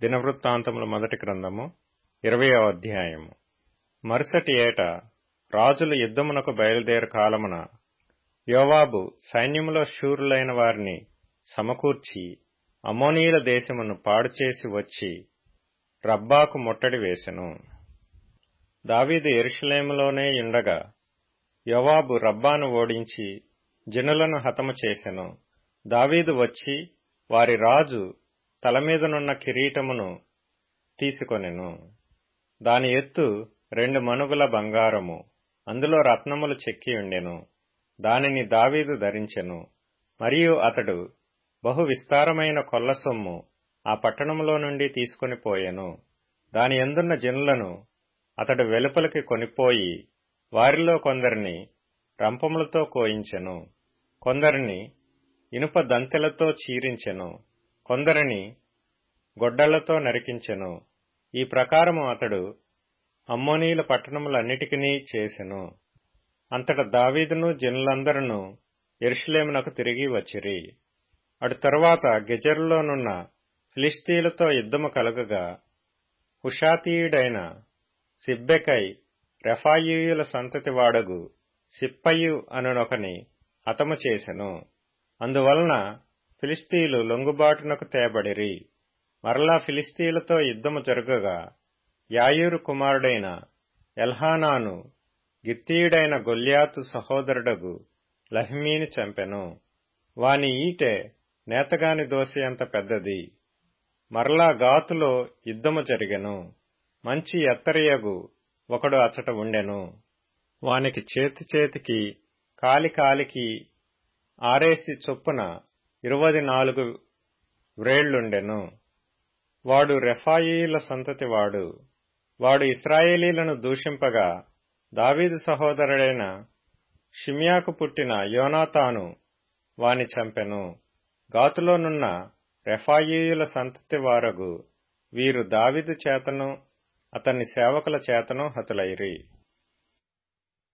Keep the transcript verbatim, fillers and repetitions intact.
దినవృత్తాంతముల మొదటి గ్రంథము ఇరవయో అధ్యాయము. మరుసటి ఏట రాజులు యుద్ధమునకు బయలుదేరు కాలమున యోవాబు సైన్యములో శూరులైన వారిని సమకూర్చి అమ్మోనీయుల దేశమును పాడుచేసి వచ్చి రబ్బాకు ముట్టడి వేసెను. దావీదు యెరూషలేములోనే యుండగా యోవాబు రబ్బాను ఓడించి జనులను హతము చేసెను. దావీదు వచ్చి వారి రాజు తలమీదనున్న కిరీటమును తీసుకొనెను. దాని ఎత్తు రెండు మణుగుల బంగారము, అందులో రత్నములు చెక్కియుండెను. దానిని దావీదు ధరించెను. మరియు అతడు బహు విస్తారమైన కొల్ల సొమ్ము ఆ పట్టణములో నుండి తీసుకొని పోయెను. దాని యందున్న జనులను అతడు వెలుపలికి కొనిపోయి వారిలో కొందరిని రంపములతో కోయించెను, కొందరిని ఇనుప దంతెలతో చీరించెను, కొందరిని గొడ్డళ్లతో నరికించెను. ఈ ప్రకారము అతడు అమ్మోనీయుల పట్టణములన్నిటికినీ చేసెను. అంతట దావీదును జనులందరూ యెరూషలేమునకు తిరిగి వచ్చిరి. అటు తరువాత గెజెరులోనున్న ఫిలిష్తీయులతో యుద్ధము కలుగగా హుషాతీయుడైన సిబ్బెకై రెఫాయీయుల సంతతి వాడగు సిప్పయి అనునొకని హతము చేసెను. అందువలన ఫిలిష్తీయులు లొంగుబాటునకు తేబడిరి. మరలా ఫిలిష్తీయులతో యుద్ధము జరుగగా యాయూరు కుమారుడైన ఎల్హానాను గిత్తీయుడైన గొల్యాతు సహోదరుడగు లహిమీని చంపెను. వాని ఈటె నేతగాని దోసెయంత పెద్దది. మరలా గాతులో యుద్ధము జరిగెను. మంచి ఎత్తరియగు ఒకడు అచ్చట ఉండెను. వానికి చేతి చేతికి కాలి కాలికి ఆరేసి చొప్పున ఇరువది నాలుగు వ్రేళ్లుండెను. వాడు రెఫాయీయుల సంతతి వాడు. వాడు ఇశ్రాయేలీలను దూషింపగా దావీదు సహోదరుడైన షిమ్యాకు పుట్టిన యోనాతాను వాని చంపెను. గాతులోనున్న రెఫాయీయుల సంతతి వారగు వీరు దావీదు చేతను అతని సేవకుల చేతను హతులైరి.